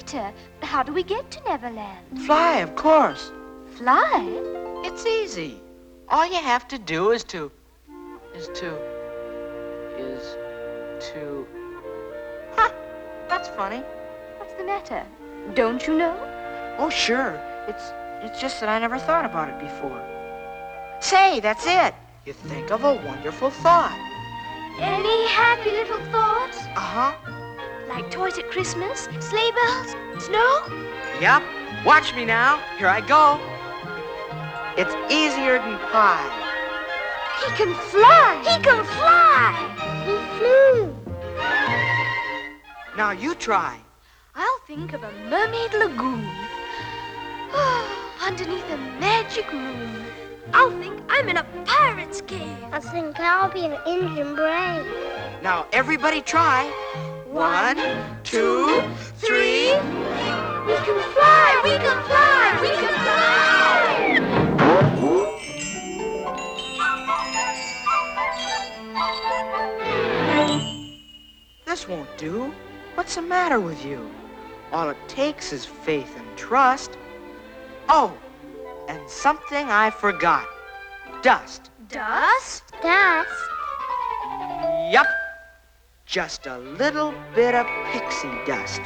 Peter, how do we get to Neverland? Fly, of course. Fly? It's easy. All you have to do is to... Huh, that's funny. What's the matter? Don't you know? Oh, sure. It's just that I never thought about it before. Say, that's it. You think of a wonderful thought. Any happy little thoughts? Uh-huh. Like toys at Christmas, sleigh bells, snow? Yep. Watch me now. Here I go. It's easier than pie. He can fly! He can fly! He flew. Now you try. I'll think of a mermaid lagoon. Underneath a magic moon. I'll think I'm in a pirate's cave. I think I'll be an Indian brave. Now everybody try. 1, 2, 3. We can fly! We can fly! We can fly! This won't do. What's the matter with you? All it takes is faith and trust. Oh, and something I forgot. Dust. Dust? Dust? Yup. Just a little bit of pixie dust.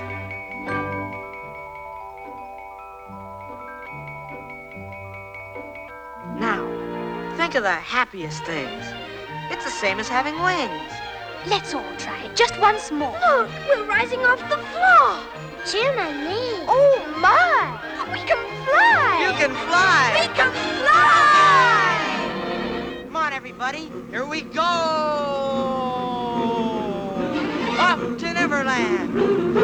Now, think of the happiest things. It's the same as having wings. Let's all try it just once more. Look, we're rising off the floor. Jiminy. Oh, my. We can fly. You can fly. We can fly. Come on, everybody. Here we go. Up to Neverland.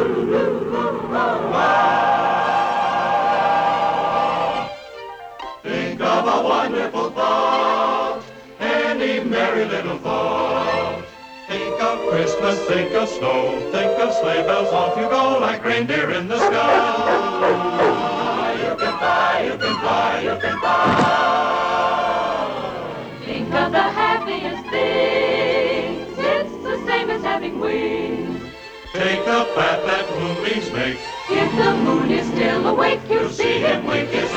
Think of a wonderful thought, any merry little thought. Think of Christmas, think of snow, think of sleigh bells, off you go like reindeer in the sky. You can fly, you can fly, you can fly. Think of the happiest things, it's the same as having wings. Take the path that moonbeams make. If the moon is still awake, You'll see him wink his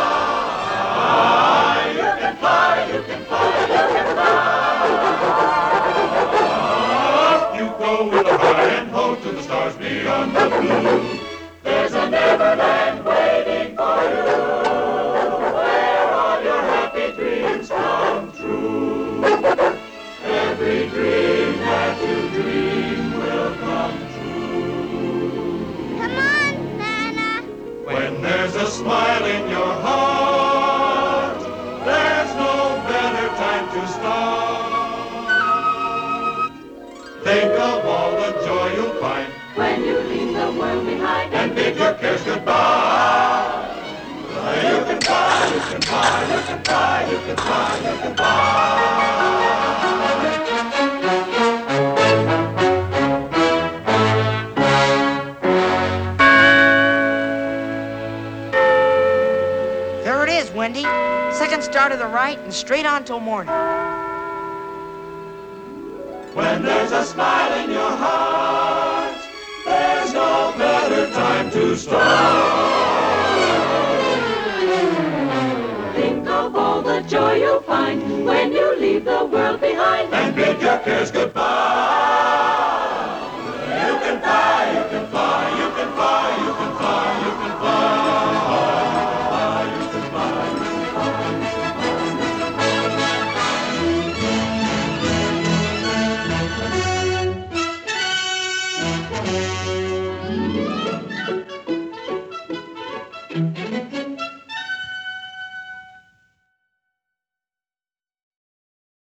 eye. You can fly, you can fly, you can fly. Up you go with a high and ho to the stars beyond the blue. There's a Neverland waiting for you, where all your happy dreams come true. Every dream that you dream will come true. Come on, Nana. When there's a smile in your heart, there's no better time to start. Think of all the joy you'll find when you leave the world behind and bid your cares goodbye. You can fly, you can fly, you can fly, you can fly, you can fly. There it is, Wendy. Second star to the right and straight on till morning. When there's a smile in your heart, there's no better time to start. Think of all the joy you'll find when you leave the world behind And bid your cares goodbye.